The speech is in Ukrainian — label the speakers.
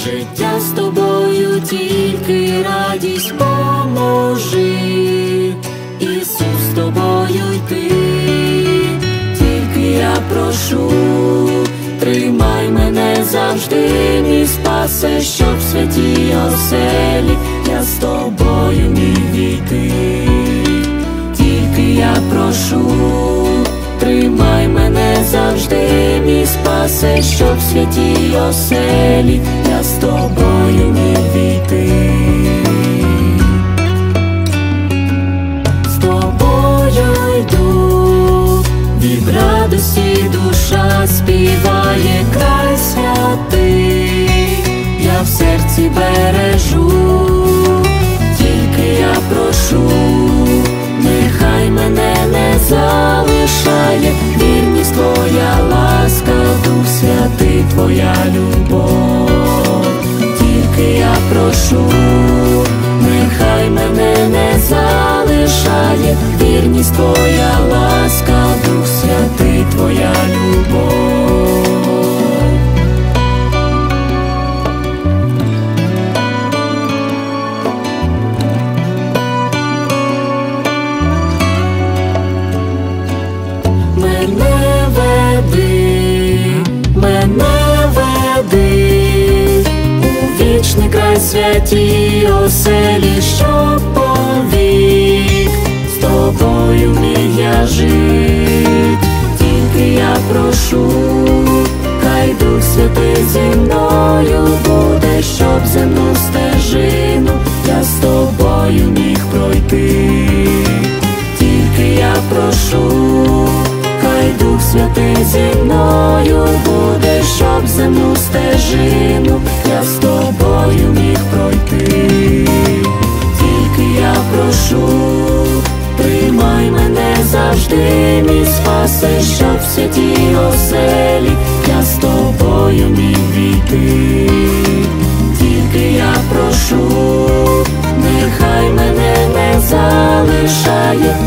Speaker 1: життя з тобою тільки радість, поможи, Ісус, з тобою йти. Тільки я прошу, тримай мене завжди, мій спасе, щоб в святій оселі я з тобою міг війти. Тільки я прошу, тримай мене завжди, мій спасе, щоб в святій оселі я з тобою міг війти. З тобою йду, від радості душа співає, край святий я в серці бережу. Тільки я прошу, нехай мене не залишає вірність твоя ласка, Дух Святий, твоя любов. Тільки я прошу, нехай мене не залишає вірність твоя ласка, Дух Святий, твоя любов. Мене веди у вічний край, святій оселі, що повік з тобою міг я жить. Тільки я прошу, хай Дух Святий зі мною буде, щоб земну стежину я з тобою міг пройти. Тільки я прошу, хай Дух Святий зі мною буде, щоб земну стежину я з тобою міг пройти. Тільки я прошу, приймай мене завжди, мій спасе, щоб в святій оселі я з тобою міг війти. Тільки я прошу, нехай мене не залишає